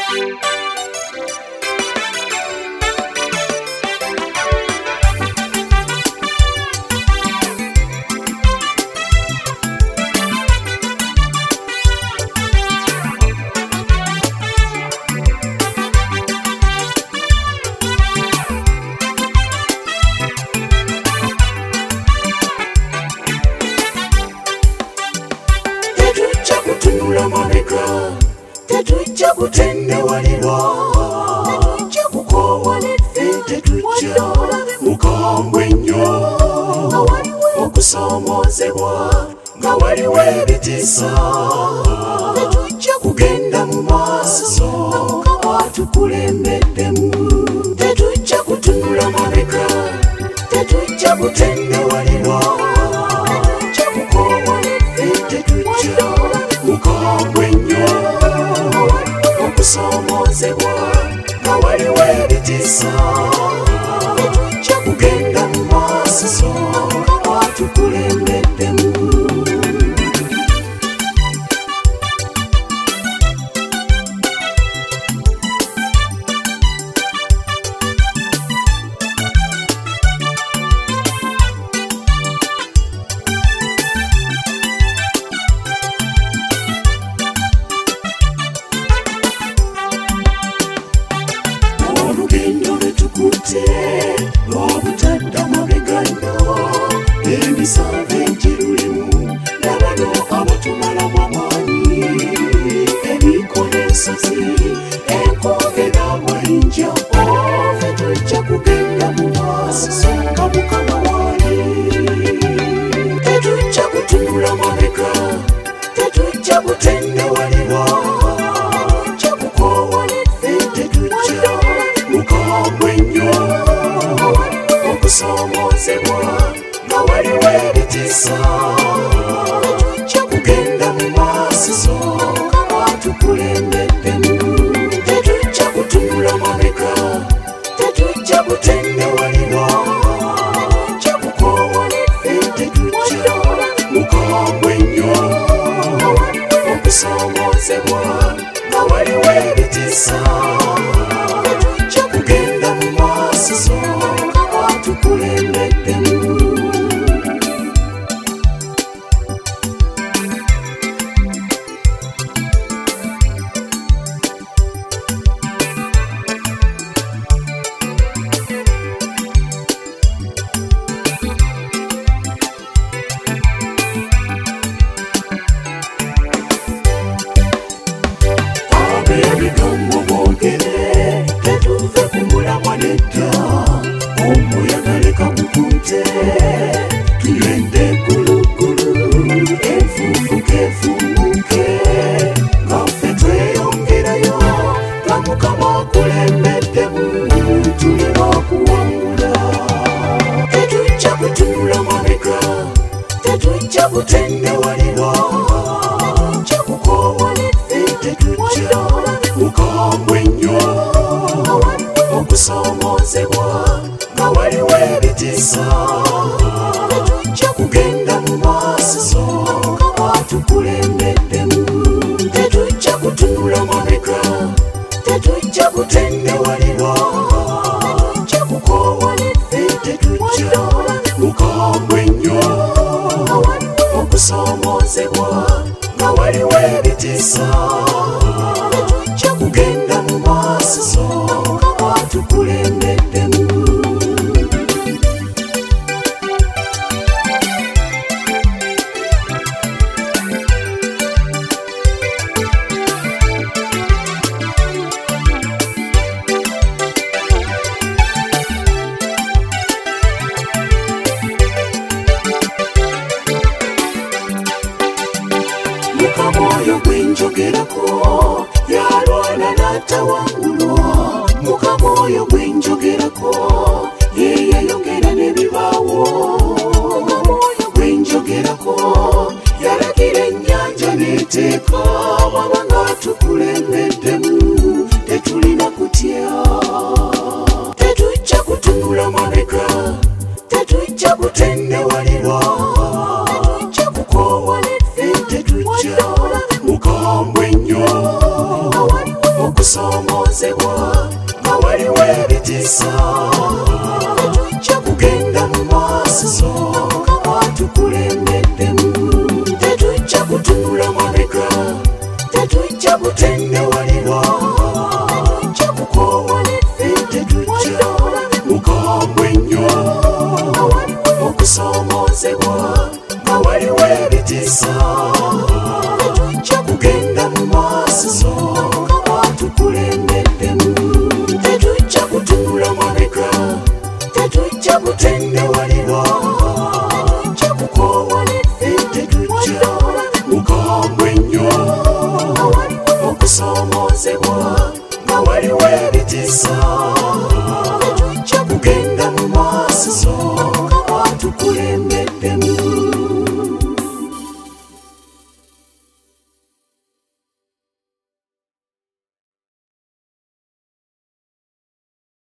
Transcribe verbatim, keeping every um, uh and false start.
Tetujja kutendewalirwa, tetujja kukoowa, tetujja mukambwe ennyo okusoomoozebwa nga waliwo ebitiisa. Tetujja kugenda mu maaso nga Mukama atukulembeddemu. Tetujja kutunula mabega, tetujja kutendewalirwa, tetujja kukoowa, tetujja mukambwe ennyo okusoomoozebwa nga waliwo ebitiisa. Tetujja kugenda mu maaso nga atukulembeddemu. Lw'obutadda mabega nnyo emisave egirulimu n'abano abatumalamu amaanyi ebikola ensozi enkoge n'amayinja. Ffe tujja kugenda mu maaso nga Mukama waali. Tetujja kutunula mabega, tetujja kutendewalirwa, tetujja kukoowa, tetujja mukambwe ennyo okusoomoozebwa nga waliwo ebitiisa. Tetujja kugenda mu maaso nga atukulembeddemu. Tetujja kutunula mabega, tetujja kutendewalirwa, tetujja kukoowa, tetujja mukambwe ennyo okusoomoozebwa nga waliwo ebitiisa. Tetujja kugenda mu maaso nga atukulembeddemu. Abeebigambo boogere tetuve ku mulamwa nedda, omuyaga leka gukunte tugende gulugulu, enfuufu keefumuuke nga ffe tweyongerayo nga Mukama akulembeddemu tuli bakuwangula. Tetujja kutunula mabega, tetujja kutendewalirwa, tetujja kukoowa, tetujja mukambwe ennyo okusoomoozebwa nga waliwo ebitiisa. Tetujja kugenda mu maaso nga atukulembeddemu. Tetujja kutunula mabega, tetujja kutendewalirwa, tetujja kukoowa, tetujja mukambwe ennyo okusoomoozebwa nga waliwo ebitiisa. Tetujja kugenda mu maaso nga atukulembeddemu. Mukama oyo gwe njogerako yalwana n'atawangulwa. Mukama oyo gwe njogerako ye yayongera n'ebibaawo. Mukama oyo gwe njogerako yalagira ennyanja n'eteeka. Bw'aba nga atukulembeddemu tetulina kutya. Tetujja kutunula mabega, tetujja kutendewalirwa, tetujja kukoowa, tetujja mukambwe ennyo okusoomozebwa nga waliwo ebitiisa tetujja kugenda mu maaso nga tukulembeddemu tetujja kutunula mabega tetujja kutendewalirwa tetujja kukoowa neffe tetujja mukambwe nnyo okusoomozebwa nga waliwo ebitiisa tetujja kugenda mu maaso nga tukulembeddemu tetujja kutunula mabega tetujja kutendewalirwa tetujja kukoowa neffe tetujja mukambwe nnyo okusoomozebwa nga waliwo ebitiisa tetujja kugenda mu maaso nga tukulembeddemu